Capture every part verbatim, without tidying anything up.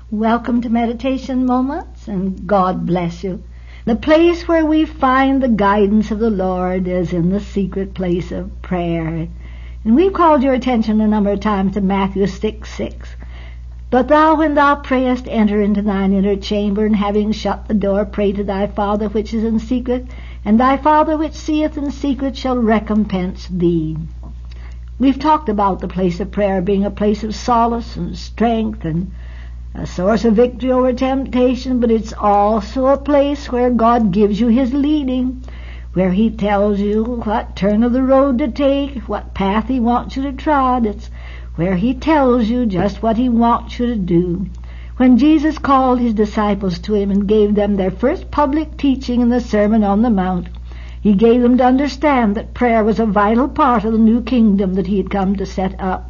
Welcome to Meditation Moments, and God bless you. The place where we find the guidance of the Lord is in the secret place of prayer. And we've called your attention a number of times to Matthew six six. But thou, when thou prayest, enter into thine inner chamber, and having shut the door, pray to thy Father which is in secret, and thy Father which seeth in secret shall recompense thee. We've talked about the place of prayer being a place of solace and strength and a source of victory over temptation, but it's also a place where God gives you His leading, where He tells you what turn of the road to take, what path He wants you to trod. It's where He tells you just what He wants you to do. When Jesus called His disciples to Him and gave them their first public teaching in the Sermon on the Mount, He gave them to understand that prayer was a vital part of the new kingdom that He had come to set up,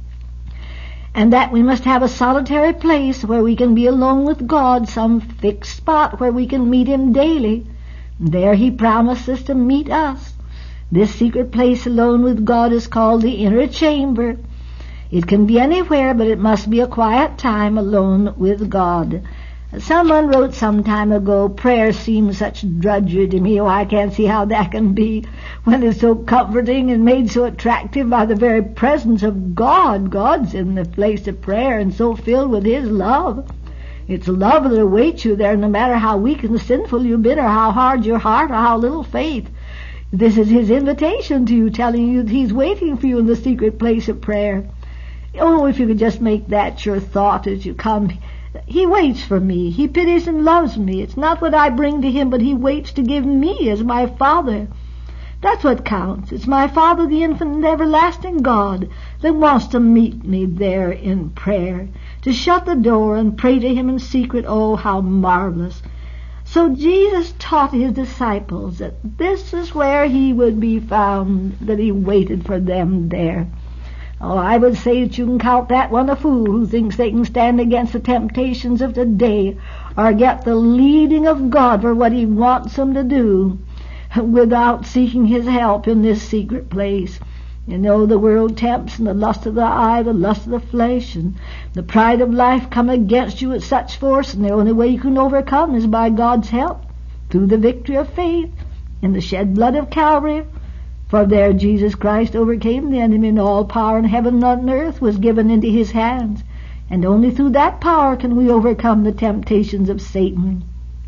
and that we must have a solitary place where we can be alone with God, some fixed spot where we can meet Him daily. There He promises to meet us. This secret place alone with God is called the inner chamber. It can be anywhere, but it must be a quiet time alone with God. Someone wrote some time ago, prayer seems such drudgery to me. Oh, I can't see how that can be when it's so comforting and made so attractive by the very presence of God. God's in the place of prayer and so filled with His love. It's love that awaits you there, no matter how weak and sinful you've been, or how hard your heart, or how little faith. This is His invitation to you, telling you that He's waiting for you in the secret place of prayer. Oh, if you could just make that your thought as you come. He waits for me. He pities and loves me. It's not what I bring to Him, but He waits to give me as my Father. That's what counts. It's my Father, the infinite and everlasting God, that wants to meet me there in prayer, to shut the door and pray to Him in secret. Oh, how marvelous. So Jesus taught His disciples that this is where He would be found, that He waited for them there. Oh, I would say that you can count that one a fool who thinks they can stand against the temptations of today or get the leading of God for what He wants them to do without seeking His help in this secret place. You know, the world tempts, and the lust of the eye, the lust of the flesh, and the pride of life come against you with such force, and the only way you can overcome is by God's help, through the victory of faith in the shed blood of Calvary. For there Jesus Christ overcame the enemy, and all power in heaven and on earth was given into His hands. And only through that power can we overcome the temptations of Satan.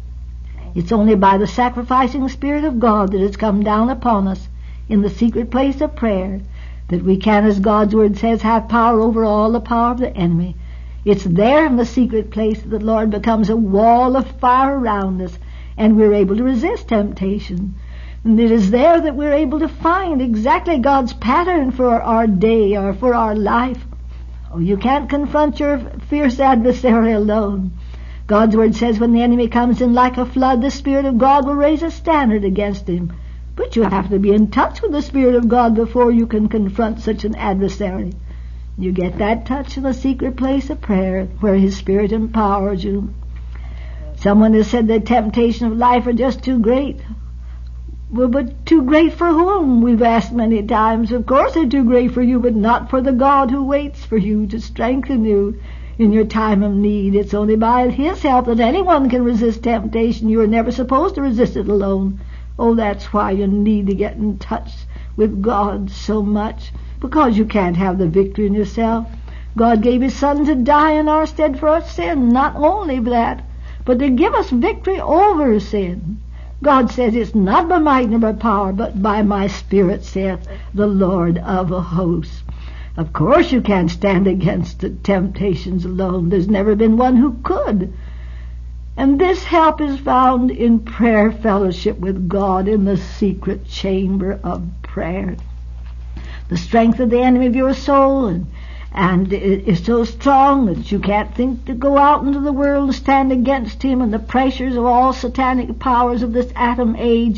It's only by the sacrificing Spirit of God that has come down upon us in the secret place of prayer that we can, as God's Word says, have power over all the power of the enemy. It's there in the secret place that the Lord becomes a wall of fire around us, and we're able to resist temptation. And it is there that we're able to find exactly God's pattern for our day or for our life. Oh, you can't confront your fierce adversary alone. God's Word says when the enemy comes in like a flood, the Spirit of God will raise a standard against him. But you have to be in touch with the Spirit of God before you can confront such an adversary. You get that touch in the secret place of prayer where His Spirit empowers you. Someone has said the temptation of life are just too great. Well, but too great for whom? We've asked many times. Of course they're too great for you, but not for the God who waits for you to strengthen you in your time of need. It's only by His help that anyone can resist temptation. You are never supposed to resist it alone. Oh, that's why you need to get in touch with God so much, because you can't have the victory in yourself. God gave His Son to die in our stead for our sin. Not only that, but to give us victory over sin. God says it's not by might nor by power, but by my Spirit, saith the Lord of hosts. Of course you can't stand against the temptations alone. There's never been one who could. And this help is found in prayer fellowship with God in the secret chamber of prayer. The strength of the enemy of your soul and And it is so strong that you can't think to go out into the world to stand against him and the pressures of all satanic powers of this atom age.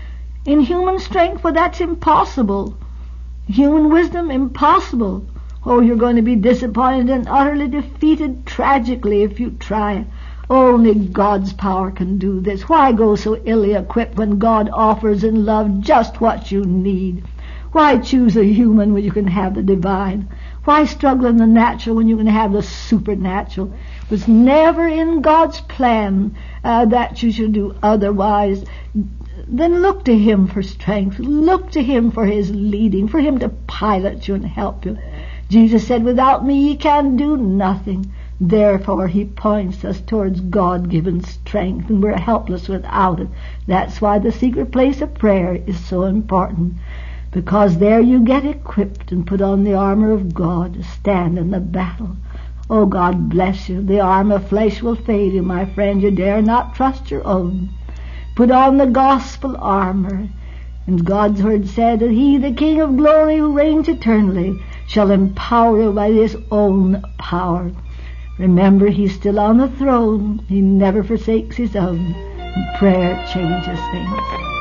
In human strength, well, that's impossible. Human wisdom, impossible. Oh, you're going to be disappointed and utterly defeated tragically if you try. Only God's power can do this. Why go so illy equipped when God offers in love just what you need? Why choose a human when you can have the divine? Why struggle in the natural when you can have the supernatural? It was never in God's plan uh, that you should do otherwise. Then look to Him for strength. Look to Him for His leading, for Him to pilot you and help you. Jesus said, without me ye can do nothing. Therefore He points us towards God-given strength, and we're helpless without it. That's why the secret place of prayer is so important, because there you get equipped and put on the armor of God to stand in the battle. Oh, God bless you. The arm of flesh will fail you, my friend. You dare not trust your own. Put on the gospel armor. And God's word said that He, the King of glory, who reigns eternally, shall empower you by His own power. Remember, He's still on the throne. He never forsakes His own. And prayer changes things.